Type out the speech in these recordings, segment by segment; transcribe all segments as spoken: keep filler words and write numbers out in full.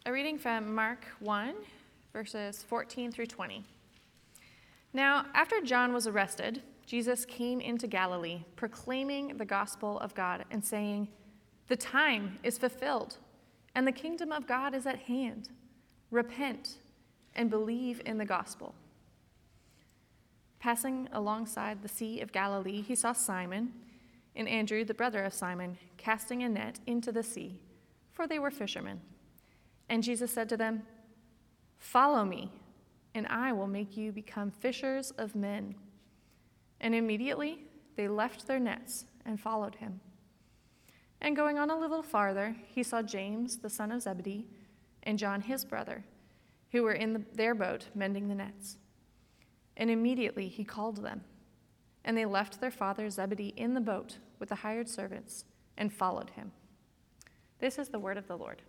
A reading from Mark one, verses fourteen through twenty. Now, after John was arrested, Jesus came into Galilee, proclaiming the gospel of God and saying, "The time is fulfilled, and the kingdom of God is at hand. Repent and believe in the gospel." Passing alongside the Sea of Galilee, he saw Simon and Andrew, the brother of Simon, casting a net into the sea, for they were fishermen. And Jesus said to them, "Follow me, and I will make you become fishers of men." And immediately they left their nets and followed him. And going on a little farther, he saw James, the son of Zebedee, and John, his brother, who were in the, their boat mending the nets. And immediately he called them. And they left their father Zebedee in the boat with the hired servants and followed him. This is the word of the Lord.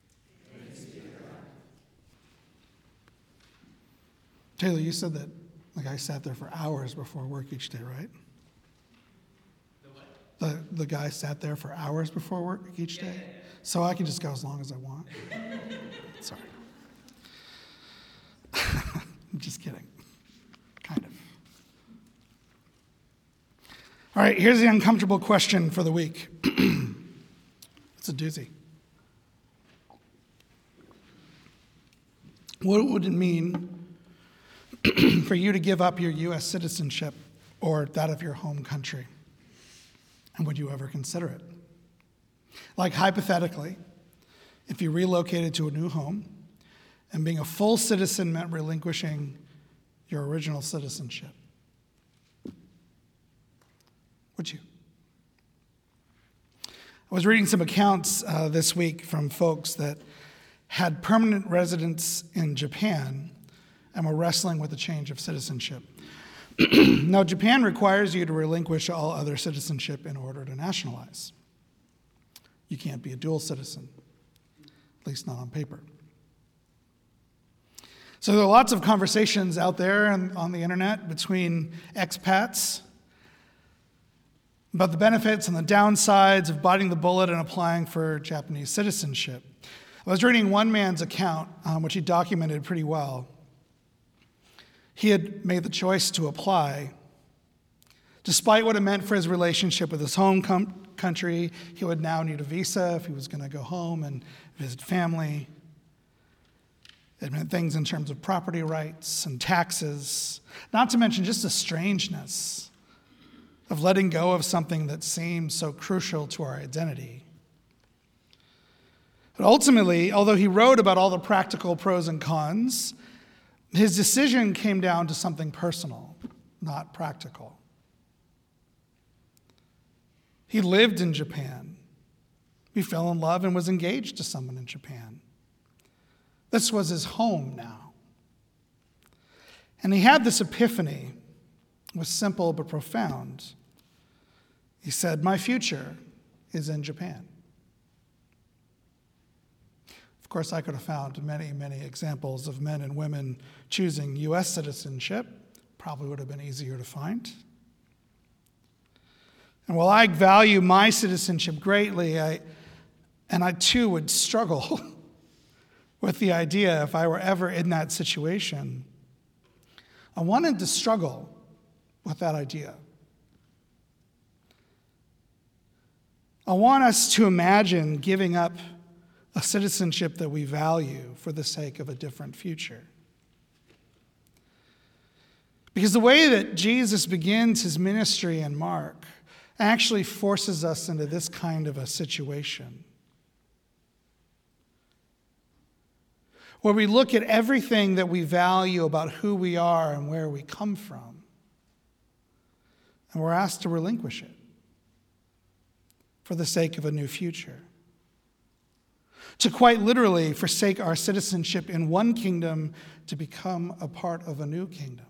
Taylor, you said that the guy sat there for hours before work each day, right? The what? The the guy sat there for hours before work each day? Yeah, yeah, yeah. So I can just go as long as I want? Sorry. I'm just kidding. Kind of. All right, here's the uncomfortable question for the week. It's a doozy. What would it mean for you to give up your U S citizenship or that of your home country? And would you ever consider it? Like hypothetically, if you relocated to a new home and being a full citizen meant relinquishing your original citizenship, would you? I was reading some accounts uh, this week from folks that had permanent residence in Japan and were wrestling with the change of citizenship. Now, Japan requires you to relinquish all other citizenship in order to nationalize. You can't be a dual citizen, at least not on paper. So there are lots of conversations out there and on the internet between expats about the benefits and the downsides of biting the bullet and applying for Japanese citizenship. I was reading one man's account, um, which he documented pretty well. He had made the choice to apply. Despite what it meant for his relationship with his home com- country, he would now need a visa if he was going to go home and visit family. It meant things in terms of property rights and taxes, not to mention just the strangeness of letting go of something that seems so crucial to our identity. But ultimately, although he wrote about all the practical pros and cons, his decision came down to something personal, not practical. He lived in Japan. He fell in love and was engaged to someone in Japan. This was his home now. And he had this epiphany. It was simple but profound. He said, "My future is in Japan." Of course, I could have found many, many examples of men and women choosing U S citizenship. Probably would have been easier to find. And while I value my citizenship greatly, I, and I too would struggle with the idea if I were ever in that situation, I wanted to struggle with that idea. I want us to imagine giving up a citizenship that we value for the sake of a different future. Because the way that Jesus begins his ministry in Mark actually forces us into this kind of a situation, where we look at everything that we value about who we are and where we come from, and we're asked to relinquish it for the sake of a new future. To quite literally forsake our citizenship in one kingdom to become a part of a new kingdom.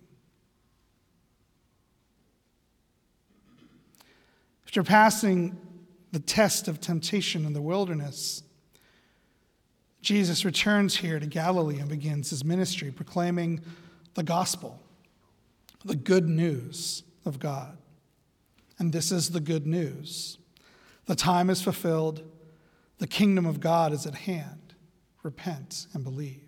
After passing the test of temptation in the wilderness, Jesus returns here to Galilee and begins his ministry, proclaiming the gospel, the good news of God. And this is the good news. The time is fulfilled. The kingdom of God is at hand. repent and believe.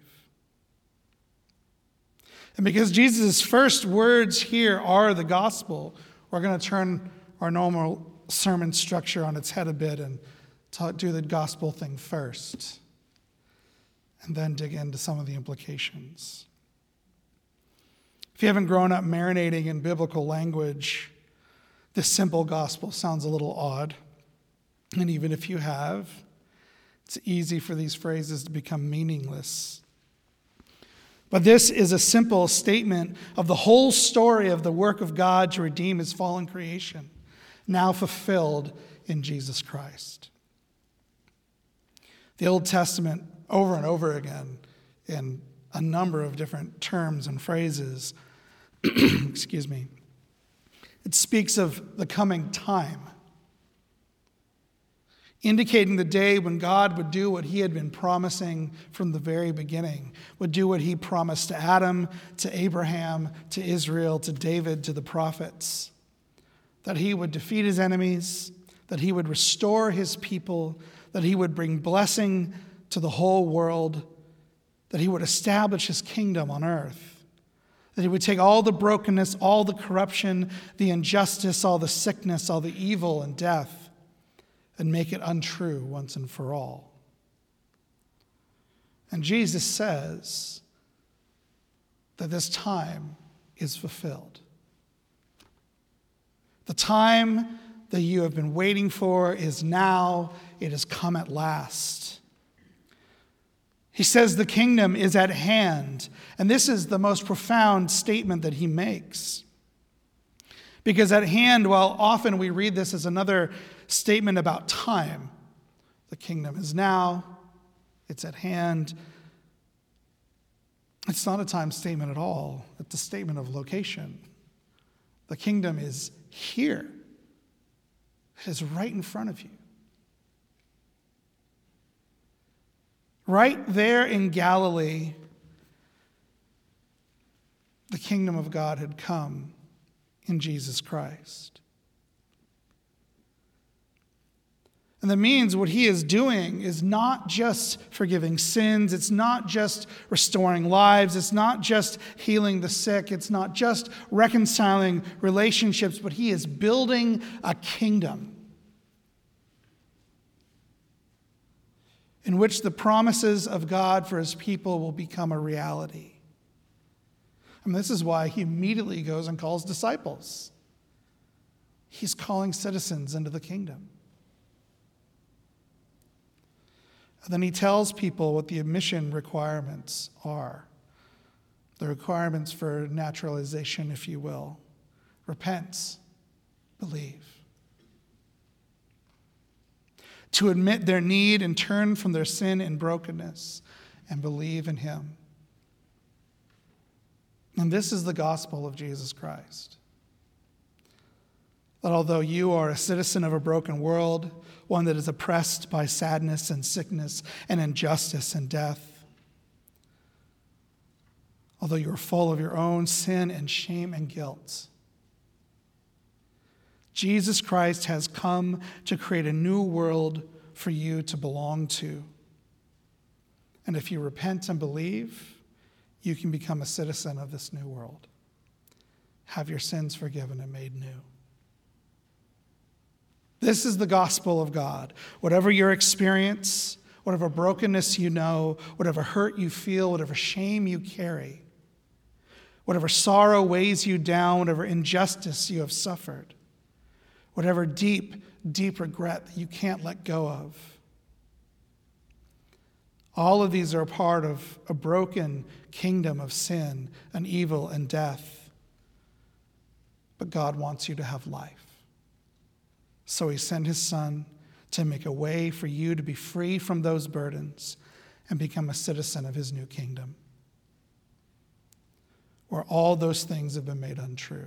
And because Jesus' first words here are the gospel, we're going to turn our normal sermon structure on its head a bit and talk, do the gospel thing first, and then dig into some of the implications. If you haven't grown up marinating in biblical language, this simple gospel sounds a little odd. And even if you have, it's easy for these phrases to become meaningless. But this is a simple statement of the whole story of the work of God to redeem his fallen creation, now fulfilled in Jesus Christ. The Old Testament, over and over again, in a number of different terms and phrases, excuse me, it speaks of the coming time, indicating the day when God would do what he had been promising from the very beginning, would do what he promised to Adam, to Abraham, to Israel, to David, to the prophets, that he would defeat his enemies, that he would restore his people, that he would bring blessing to the whole world, that he would establish his kingdom on earth, that he would take all the brokenness, all the corruption, the injustice, all the sickness, all the evil and death, and make it untrue once and for all. And Jesus says that this time is fulfilled. The time that you have been waiting for is now. It has come at last. He says the kingdom is at hand. And this is the most profound statement that he makes. Because at hand, while often we read this as another statement about time, the kingdom is now, it's at hand. It's not a time statement at all. It's a statement of location. The kingdom is here. It is right in front of you. Right there in Galilee, the kingdom of God had come in Jesus Christ. And that means what he is doing is not just forgiving sins. It's not just restoring lives. It's not just healing the sick. It's not just reconciling relationships, but he is building a kingdom in which the promises of God for his people will become a reality. And this is why he immediately goes and calls disciples. He's calling citizens into the kingdom. And then he tells people what the admission requirements are. The requirements for naturalization, if you will. Repent, believe. To admit their need and turn from their sin and brokenness and believe in him. And this is the gospel of Jesus Christ. That although you are a citizen of a broken world, one that is oppressed by sadness and sickness and injustice and death, although you are full of your own sin and shame and guilt, Jesus Christ has come to create a new world for you to belong to. And if you repent and believe, you can become a citizen of this new world. Have your sins forgiven and made new. This is the gospel of God. Whatever your experience, whatever brokenness you know, whatever hurt you feel, whatever shame you carry, whatever sorrow weighs you down, whatever injustice you have suffered, whatever deep, deep regret that you can't let go of, all of these are a part of a broken kingdom of sin and evil and death. But God wants you to have life. So he sent his son to make a way for you to be free from those burdens and become a citizen of his new kingdom, where all those things have been made untrue,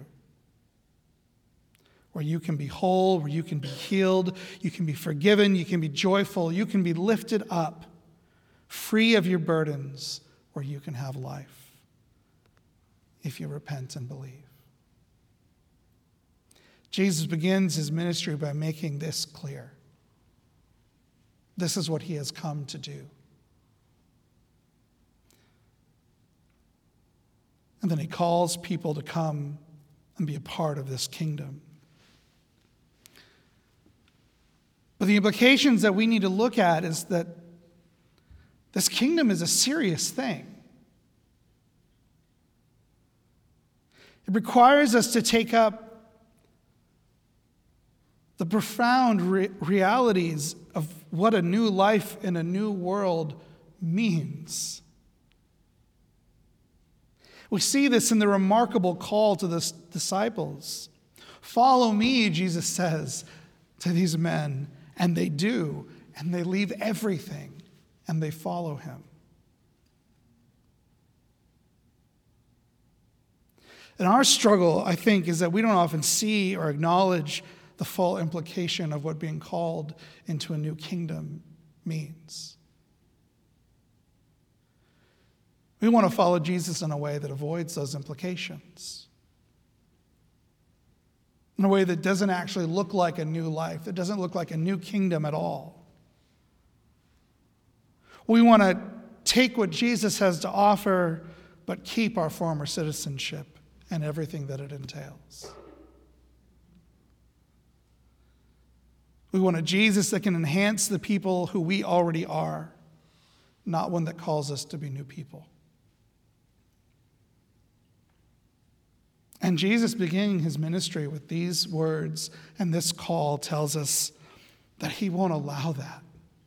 where you can be whole, where you can be healed, you can be forgiven, you can be joyful, you can be lifted up, free of your burdens, where you can have life if you repent and believe. Jesus begins his ministry by making this clear. This is what he has come to do. And then he calls people to come and be a part of this kingdom. But the implications that we need to look at is that this kingdom is a serious thing. It requires us to take up the profound re- realities of what a new life in a new world means. We see this in the remarkable call to the disciples. Follow me, Jesus says to these men, and they do, and they leave everything, and they follow him. And our struggle, I think, is that we don't often see or acknowledge the full implication of what being called into a new kingdom means. We want to follow Jesus in a way that avoids those implications, in a way that doesn't actually look like a new life, that doesn't look like a new kingdom at all. We want to take what Jesus has to offer, but keep our former citizenship and everything that it entails. We want a Jesus that can enhance the people who we already are, not one that calls us to be new people. And Jesus, beginning his ministry with these words and this call, tells us that he won't allow that.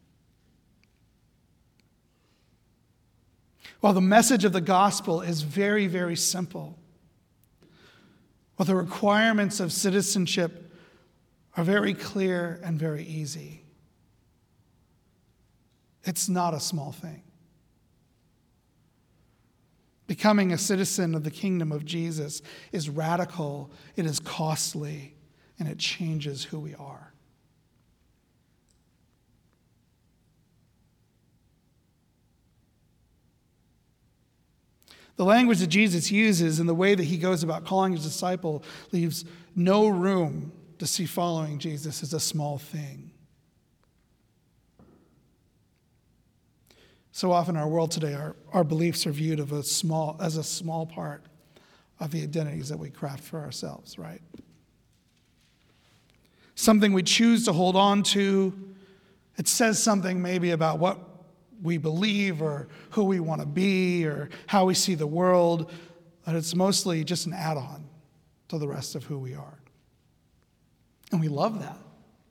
While the message of the gospel is very, very simple, while the requirements of citizenship are very clear and very easy, it's not a small thing. Becoming a citizen of the kingdom of Jesus is radical, it is costly, and it changes who we are. The language that Jesus uses and the way that he goes about calling his disciple leaves no room to see following Jesus as a small thing. So often in our world today, our, our beliefs are viewed of a small, as a small part of the identities that we craft for ourselves, right? Something we choose to hold on to. It says something maybe about what we believe or who we want to be or how we see the world, but it's mostly just an add-on to the rest of who we are. And we love that.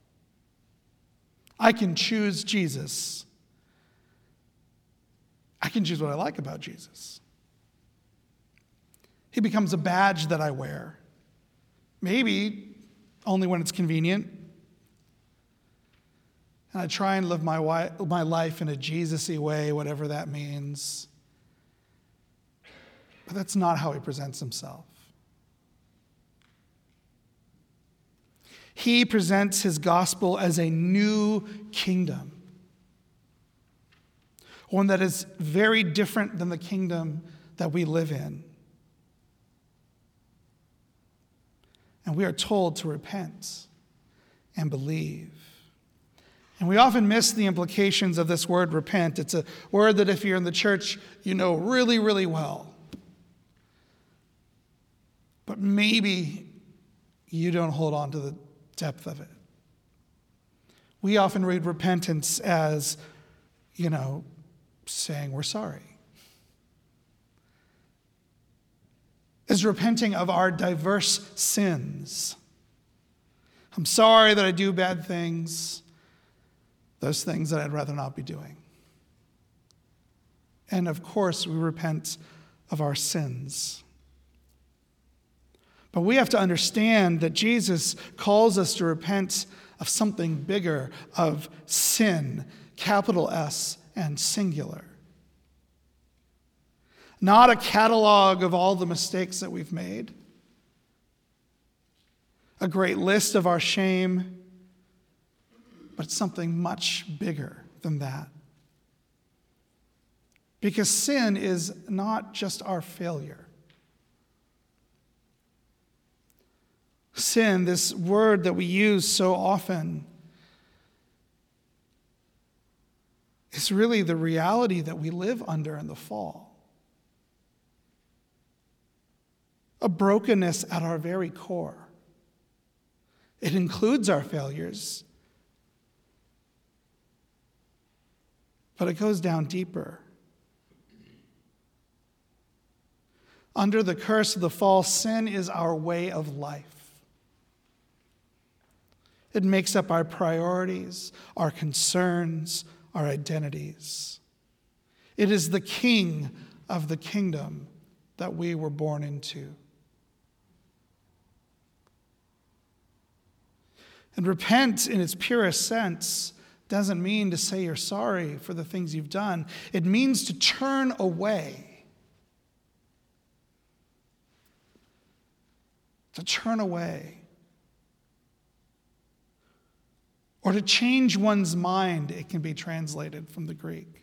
I can choose Jesus. I can choose what I like about Jesus. He becomes a badge that I wear. Maybe only when it's convenient. And I try and live my, wi- my life in a Jesus-y way, whatever that means. But that's not how he presents himself. He presents his gospel as a new kingdom. One that is very different than the kingdom that we live in. And we are told to repent and believe. And we often miss the implications of this word repent. It's a word that if you're in the church, you know really, really well. But maybe you don't hold on to the depth of it. We often read repentance as, you know, saying we're sorry. As repenting of our diverse sins. I'm sorry that I do bad things. Those things that I'd rather not be doing. And of course, we repent of our sins. But we have to understand that Jesus calls us to repent of something bigger, of sin, capital S and singular. Not a catalog of all the mistakes that we've made, a great list of our shame, but something much bigger than that. Because sin is not just our failure. Sin, this word that we use so often, is really the reality that we live under in the fall. a brokenness at our very core. It includes our failures, but it goes down deeper. Under the curse of the fall, sin is our way of life. It makes up our priorities, our concerns, our identities. It is the king of the kingdom that we were born into. And repent in its purest sense doesn't mean to say you're sorry for the things you've done. It means to turn away. To turn away. Or to change one's mind, it can be translated from the Greek.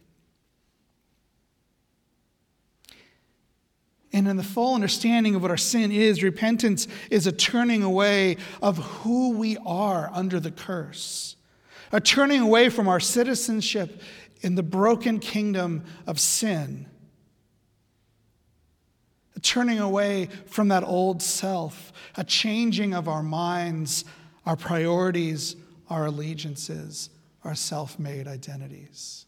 And in the full understanding of what our sin is, repentance is a turning away of who we are under the curse. A turning away from our citizenship in the broken kingdom of sin. A turning away from that old self. A changing of our minds, our priorities, our allegiances, our self-made identities.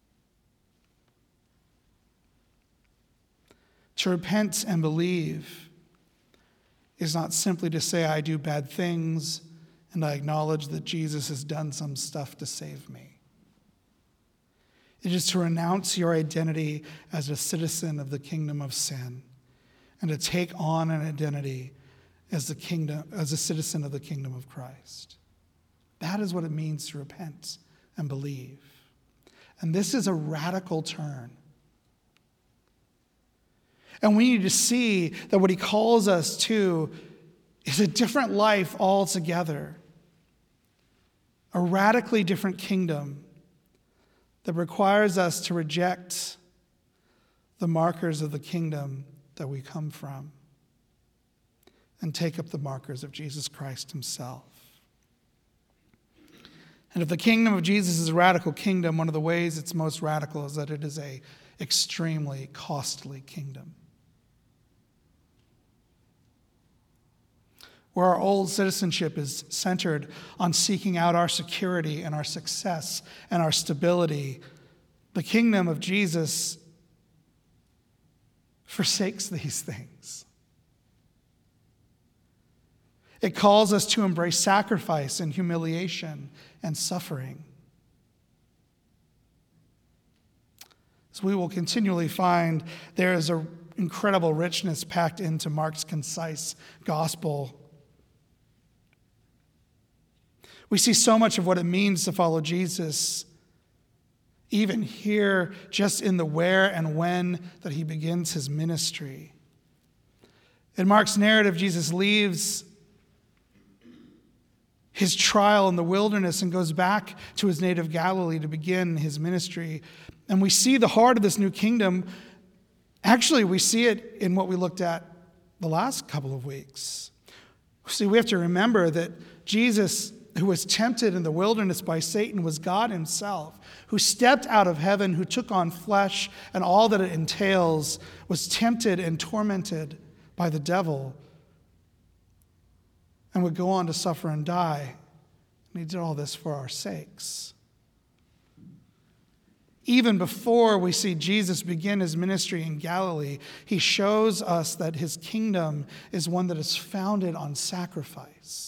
To repent and believe is not simply to say I do bad things and I acknowledge that Jesus has done some stuff to save me. It is to renounce your identity as a citizen of the kingdom of sin and to take on an identity as the kingdom, as a citizen of the kingdom of Christ. That is what it means to repent and believe. And this is a radical turn. And we need to see that what he calls us to is a different life altogether. A radically different kingdom that requires us to reject the markers of the kingdom that we come from and take up the markers of Jesus Christ himself. And if the kingdom of Jesus is a radical kingdom, one of the ways it's most radical is that it is an extremely costly kingdom. Where our old citizenship is centered on seeking out our security and our success and our stability, the kingdom of Jesus forsakes these things. It calls us to embrace sacrifice and humiliation and suffering. So we will continually find there is an incredible richness packed into Mark's concise gospel. We see so much of what it means to follow Jesus, even here, just in the where and when that he begins his ministry. In Mark's narrative, Jesus leaves his trial in the wilderness and goes back to his native Galilee to begin his ministry. And we see the heart of this new kingdom. Actually, we see it in what we looked at the last couple of weeks. See, we have to remember that Jesus, who was tempted in the wilderness by Satan, was God himself, who stepped out of heaven, who took on flesh and all that it entails, was tempted and tormented by the devil, and would go on to suffer and die. And he did all this for our sakes. Even before we see Jesus begin his ministry in Galilee, he shows us that his kingdom is one that is founded on sacrifice.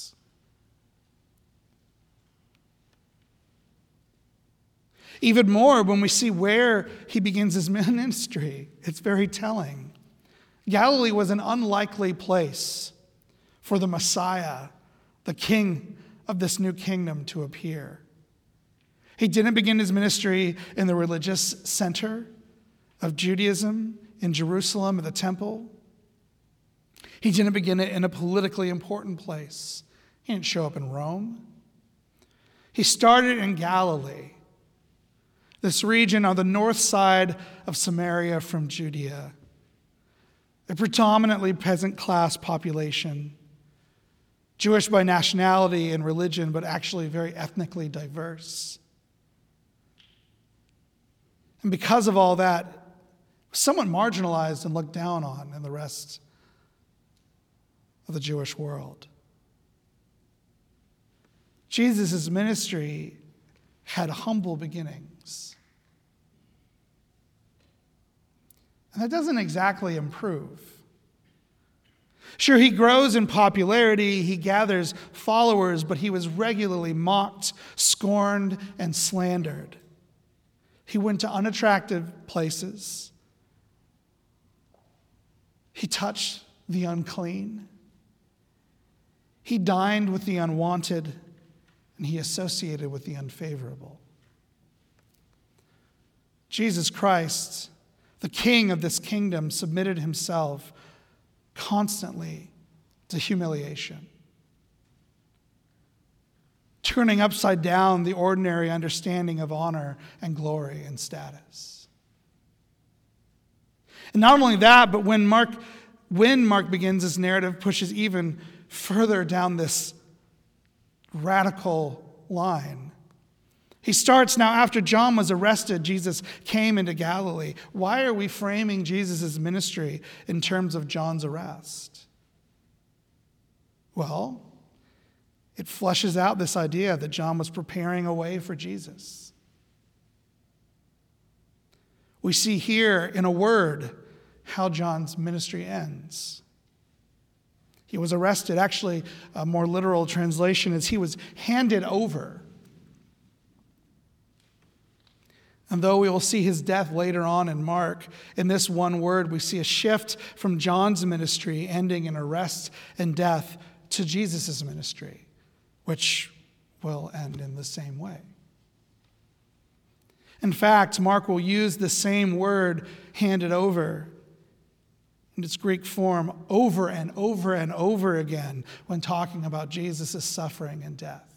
Even more, when we see where he begins his ministry, it's very telling. Galilee was an unlikely place for the Messiah, the king of this new kingdom, to appear. He didn't begin his ministry in the religious center of Judaism in Jerusalem at the temple. He didn't begin it in a politically important place. He didn't show up in Rome. He started in Galilee, this region on the north side of Samaria from Judea, a predominantly peasant class population, Jewish by nationality and religion, but actually very ethnically diverse. And because of all that, somewhat marginalized and looked down on in the rest of the Jewish world. Jesus' ministry had humble beginnings. And that doesn't exactly improve. Sure, he grows in popularity, he gathers followers, but he was regularly mocked, scorned, and slandered. He went to unattractive places. He touched the unclean. He dined with the unwanted, and he associated with the unfavorable. Jesus Christ, the King of this kingdom, submitted himself constantly to humiliation, turning upside down the ordinary understanding of honor and glory and status. And not only that, but when Mark, when Mark begins his narrative, pushes even further down this radical line. He starts now after John was arrested, Jesus came into Galilee. Why are we framing Jesus' ministry in terms of John's arrest? Well, it fleshes out this idea that John was preparing a way for Jesus. We see here in a word how John's ministry ends. He was arrested. Actually, a more literal translation is he was handed over. And though we will see his death later on in Mark, in this one word we see a shift from John's ministry ending in arrest and death to Jesus' ministry, which will end in the same way. In fact, Mark will use the same word, handed over, in its Greek form over and over and over again when talking about Jesus' suffering and death.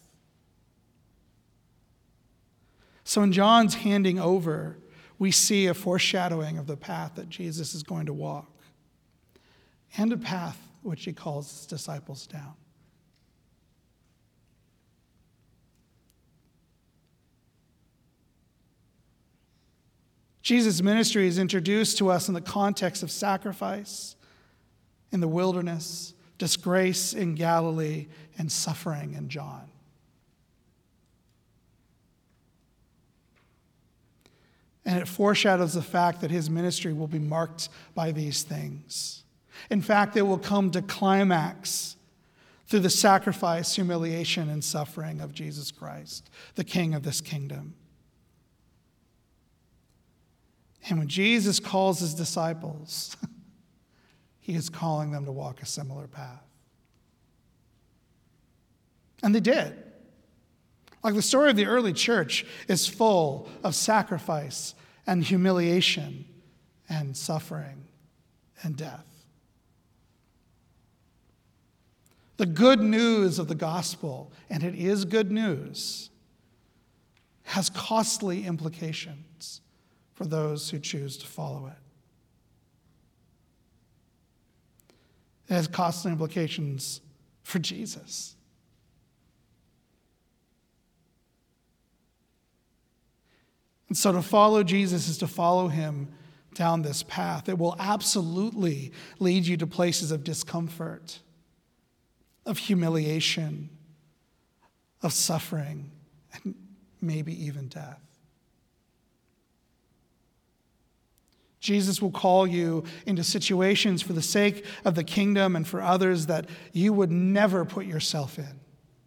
So in John's handing over, we see a foreshadowing of the path that Jesus is going to walk, and a path which he calls his disciples down. Jesus' ministry is introduced to us in the context of sacrifice in the wilderness, disgrace in Galilee, and suffering in John. And it foreshadows the fact that his ministry will be marked by these things. In fact, it will come to climax through the sacrifice, humiliation, and suffering of Jesus Christ, the King of this kingdom. And when Jesus calls his disciples, he is calling them to walk a similar path. And they did. Like the story of the early church is full of sacrifice and humiliation and suffering and death. The good news of the gospel, and it is good news, has costly implications for those who choose to follow it. It has costly implications for Jesus. And so to follow Jesus is to follow him down this path. It will absolutely lead you to places of discomfort, of humiliation, of suffering, and maybe even death. Jesus will call you into situations for the sake of the kingdom and for others that you would never put yourself in.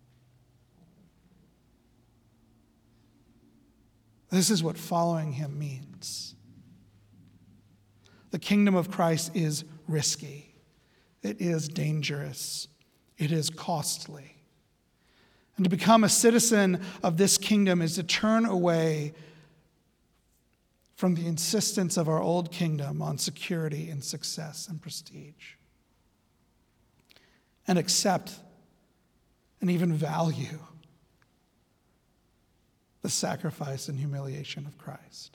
This is what following him means. The kingdom of Christ is risky. It is dangerous. It is costly. And to become a citizen of this kingdom is to turn away from the insistence of our old kingdom on security and success and prestige, and accept and even value the sacrifice and humiliation of Christ.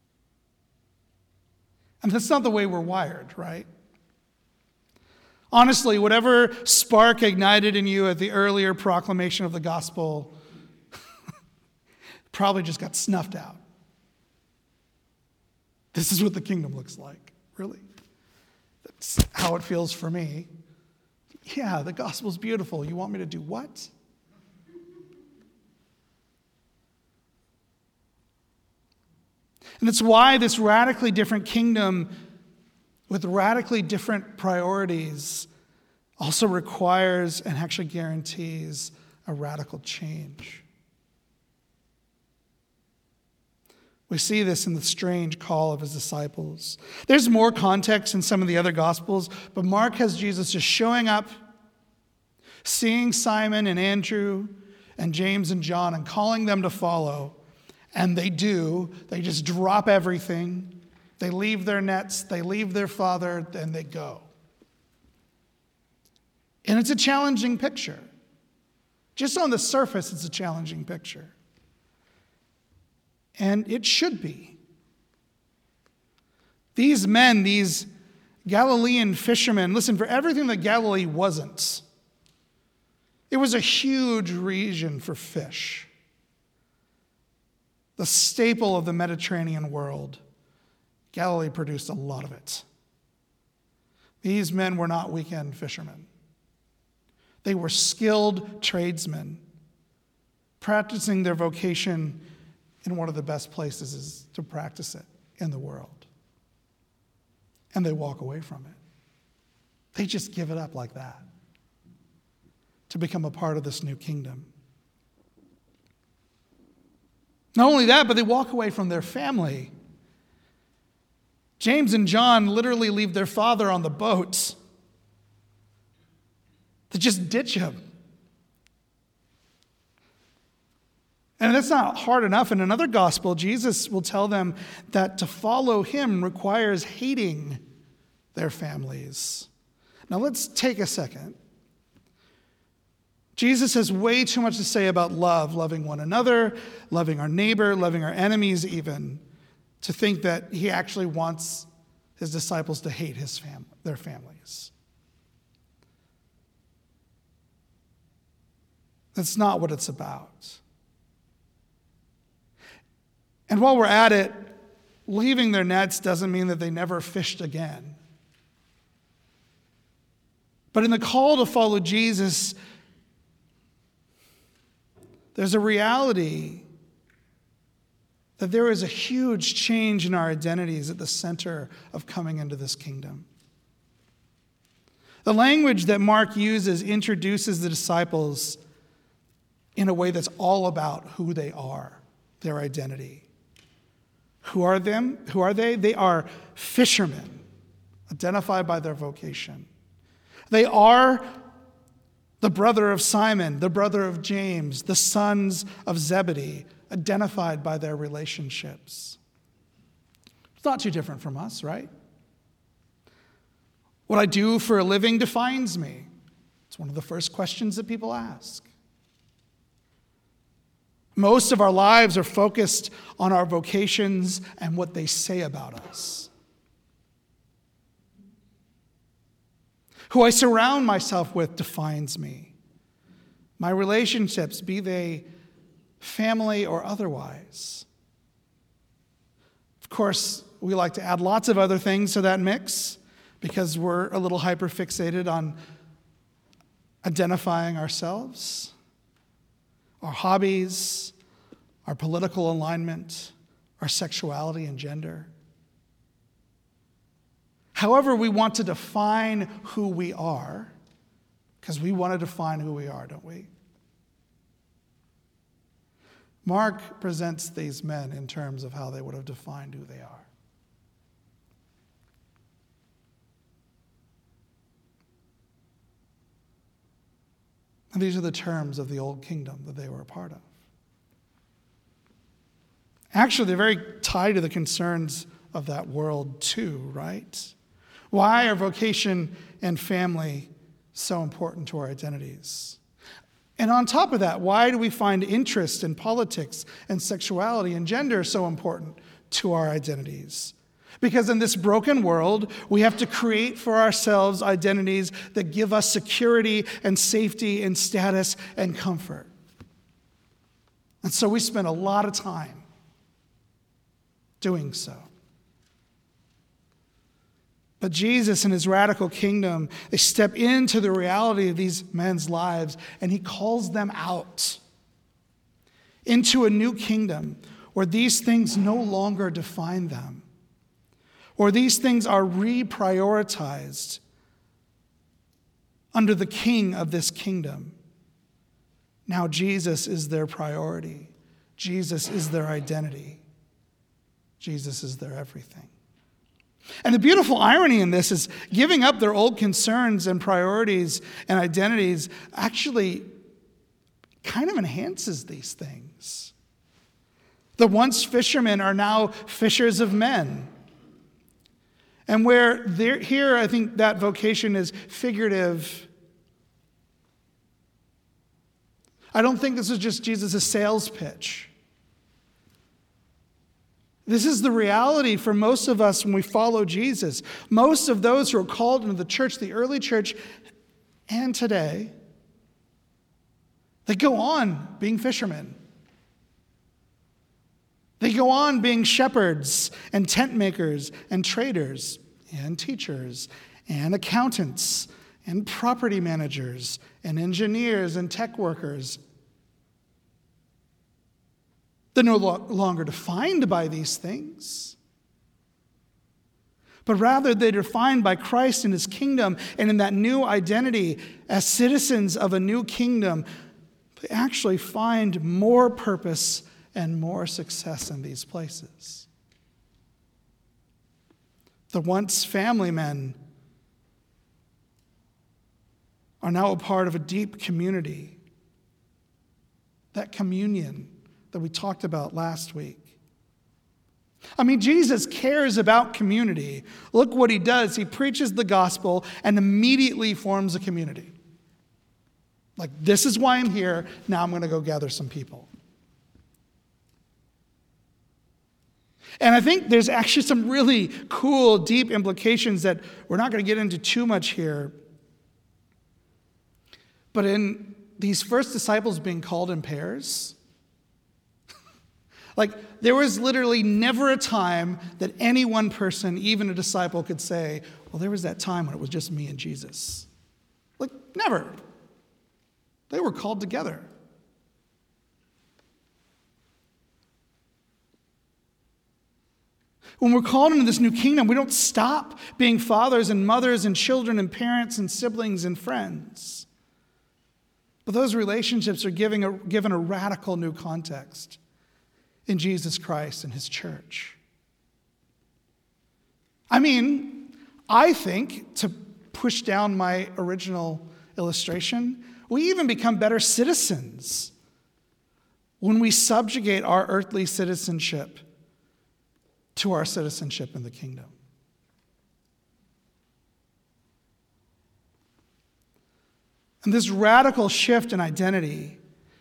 And that's not the way we're wired, right? Honestly, whatever spark ignited in you at the earlier proclamation of the gospel probably just got snuffed out. This is what the kingdom looks like, really. That's how it feels for me. Yeah, the gospel's beautiful. You want me to do what? And it's why this radically different kingdom with radically different priorities also requires and actually guarantees a radical change. We see this in the strange call of his disciples. There's more context in some of the other Gospels, but Mark has Jesus just showing up, seeing Simon and Andrew and James and John and calling them to follow. And they do. They just drop everything. They leave their nets, they leave their father, and they go. And it's a challenging picture. Just on the surface, it's a challenging picture. And it should be. These men, these Galilean fishermen, listen, for everything that Galilee wasn't, it was a huge region for fish. The staple of the Mediterranean world. Galilee produced a lot of it. These men were not weekend fishermen. They were skilled tradesmen, practicing their vocation in one of the best places to practice it in the world. And they walk away from it. They just give it up like that to become a part of this new kingdom. Not only that, but they walk away from their family. James and John literally leave their father on the boats. They just ditch him. And that's not hard enough. In another gospel, Jesus will tell them that to follow him requires hating their families. Now let's take a second. Jesus has way too much to say about love, loving one another, loving our neighbor, loving our enemies even, to think that he actually wants his disciples to hate his fam- their families. That's not what it's about. And while we're at it, leaving their nets doesn't mean that they never fished again. But in the call to follow Jesus, there's a reality that there is a huge change in our identities at the center of coming into this kingdom. The language that Mark uses introduces the disciples in a way that's all about who they are, their identity. Who are them? Who are they? They are fishermen, identified by their vocation. They are the brother of Simon, the brother of James, the sons of Zebedee, identified by their relationships. It's not too different from us, right? What I do for a living defines me. It's one of the first questions that people ask. Most of our lives are focused on our vocations and what they say about us. Who I surround myself with defines me. My relationships, be they family or otherwise. Of course, we like to add lots of other things to that mix because we're a little hyper-fixated on identifying ourselves, our hobbies, our political alignment, our sexuality and gender. However, we want to define who we are, because we want to define who we are, don't we? Mark presents these men in terms of how they would have defined who they are. And these are the terms of the old kingdom that they were a part of. Actually, they're very tied to the concerns of that world too, right? Why are vocation and family so important to our identities? And on top of that, why do we find interest in politics and sexuality and gender so important to our identities? Because in this broken world, we have to create for ourselves identities that give us security and safety and status and comfort. And so we spend a lot of time doing so. But Jesus and his radical kingdom, they step into the reality of these men's lives, and he calls them out into a new kingdom where these things no longer define them, where these things are reprioritized under the king of this kingdom. Now Jesus is their priority. Jesus is their identity. Jesus is their everything. And the beautiful irony in this is giving up their old concerns and priorities and identities actually kind of enhances these things. The once fishermen are now fishers of men. And where they're, here, I think that vocation is figurative. I don't think this is just Jesus' sales pitch. This is the reality for most of us when we follow Jesus. Most of those who are called into the church, the early church, and today, they go on being fishermen. They go on being shepherds and tent makers and traders and teachers and accountants and property managers and engineers and tech workers. They're no lo- longer defined by these things, but rather they're defined by Christ and his kingdom, and in that new identity as citizens of a new kingdom, they actually find more purpose and more success in these places. The once family men are now a part of a deep community, that communion that we talked about last week. I mean, Jesus cares about community. Look what he does. He preaches the gospel and immediately forms a community. Like, this is why I'm here. Now I'm going to go gather some people. And I think there's actually some really cool, deep implications that we're not going to get into too much here. But in these first disciples being called in pairs, like, there was literally never a time that any one person, even a disciple, could say, well, there was that time when it was just me and Jesus. Like, never. They were called together. When we're called into this new kingdom, we don't stop being fathers and mothers and children and parents and siblings and friends. But those relationships are giving a, given a radical new context in Jesus Christ and his church. I mean, I think, to push down my original illustration, we even become better citizens when we subjugate our earthly citizenship to our citizenship in the kingdom. And this radical shift in identity,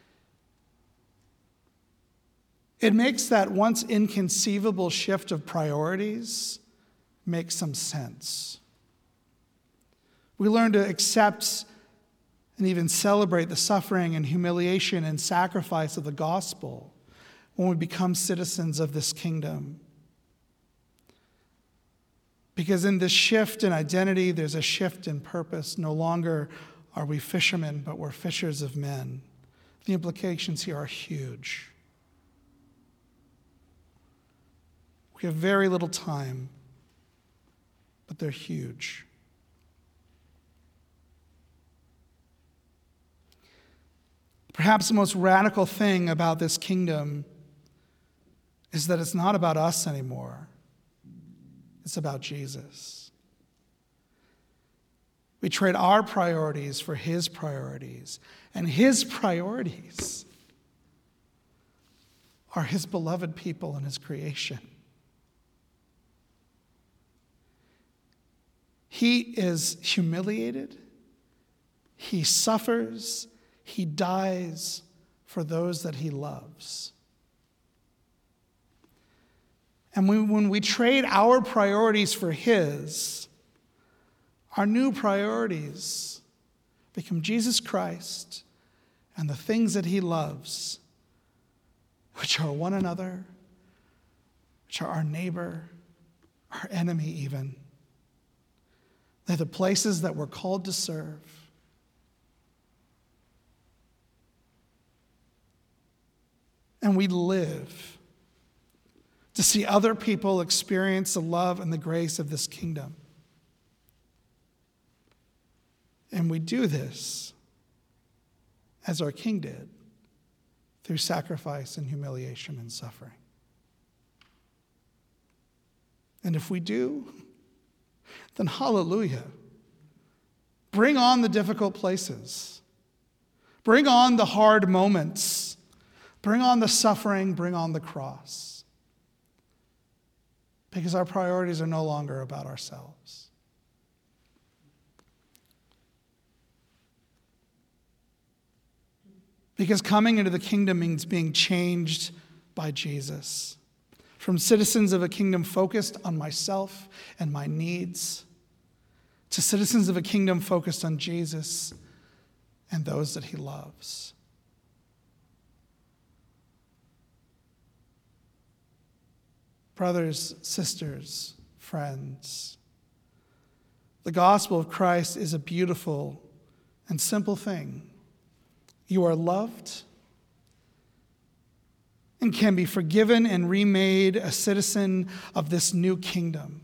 it makes that once inconceivable shift of priorities make some sense. We learn to accept and even celebrate the suffering and humiliation and sacrifice of the gospel when we become citizens of this kingdom. Because in this shift in identity, there's a shift in purpose. No longer are we fishermen, but we're fishers of men. The implications here are huge. We have very little time, but they're huge. Perhaps the most radical thing about this kingdom is that it's not about us anymore. It's about Jesus. We trade our priorities for his priorities, and his priorities are his beloved people and his creation. He is humiliated, he suffers, he dies for those that he loves. And we, when we trade our priorities for his, our new priorities become Jesus Christ and the things that he loves, which are one another, which are our neighbor, our enemy even, They're the places that we're called to serve. And we live to see other people experience the love and the grace of this kingdom. And we do this as our King did, through sacrifice and humiliation and suffering. And if we do, then hallelujah. Bring on the difficult places. Bring on the hard moments. Bring on the suffering. Bring on the cross. Because our priorities are no longer about ourselves. Because coming into the kingdom means being changed by Jesus. From citizens of a kingdom focused on myself and my needs, to citizens of a kingdom focused on Jesus and those that he loves. Brothers, sisters, friends, the gospel of Christ is a beautiful and simple thing. You are loved and can be forgiven and remade a citizen of this new kingdom.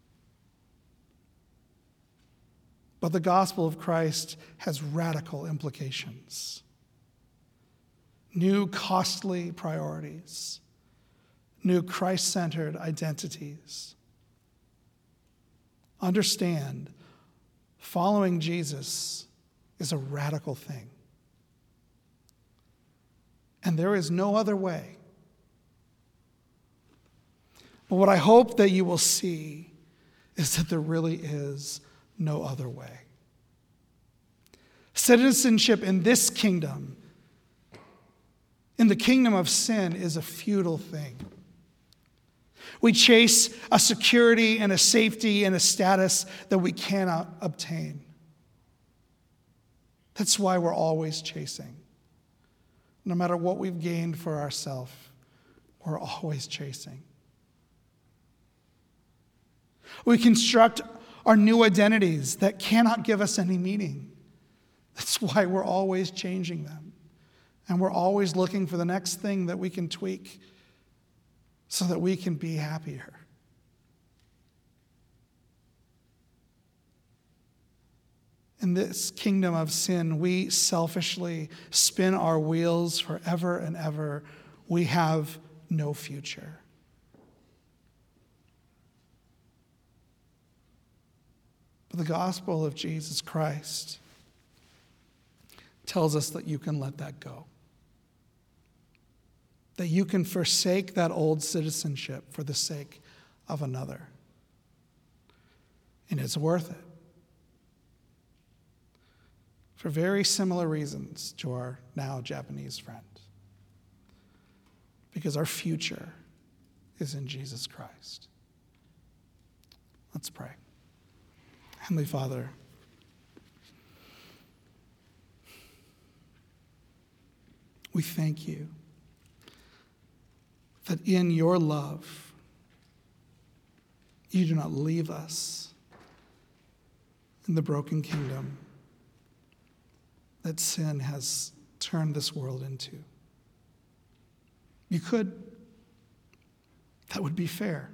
But the gospel of Christ has radical implications. New costly priorities. New Christ-centered identities. Understand, following Jesus is a radical thing. And there is no other way. But what I hope that you will see is that there really is no other way. Citizenship in this kingdom, in the kingdom of sin, is a futile thing. We chase a security and a safety and a status that we cannot obtain. That's why we're always chasing. No matter what we've gained for ourselves, we're always chasing. We construct our new identities that cannot give us any meaning. That's why we're always changing them. And we're always looking for the next thing that we can tweak so that we can be happier. In this kingdom of sin, we selfishly spin our wheels forever and ever. We have no future. But the gospel of Jesus Christ tells us that you can let that go. That you can forsake that old citizenship for the sake of another. And it's worth it. For very similar reasons to our now Japanese friend. Because our future is in Jesus Christ. Let's pray. Heavenly Father, we thank you that in your love, you do not leave us in the broken kingdom that sin has turned this world into. You could. That would be fair.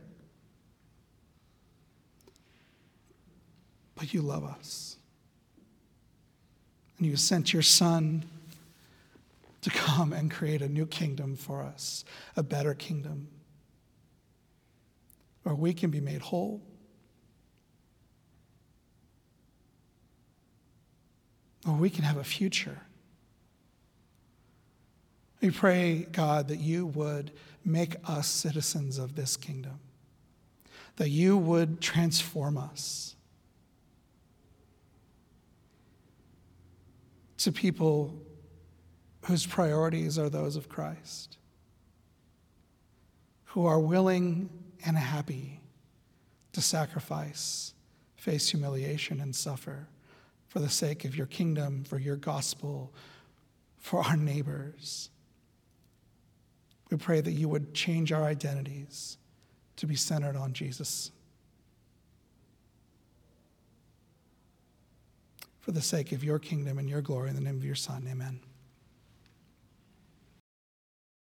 But you love us. And you sent your Son to come and create a new kingdom for us, a better kingdom, where we can be made whole, where we can have a future. We pray, God, that you would make us citizens of this kingdom, that you would transform us to people whose priorities are those of Christ, who are willing and happy to sacrifice, face humiliation, and suffer for the sake of your kingdom, for your gospel, for our neighbors. We pray that you would change our identities to be centered on Jesus. for the sake of your kingdom and your glory. In the name of your Son, amen.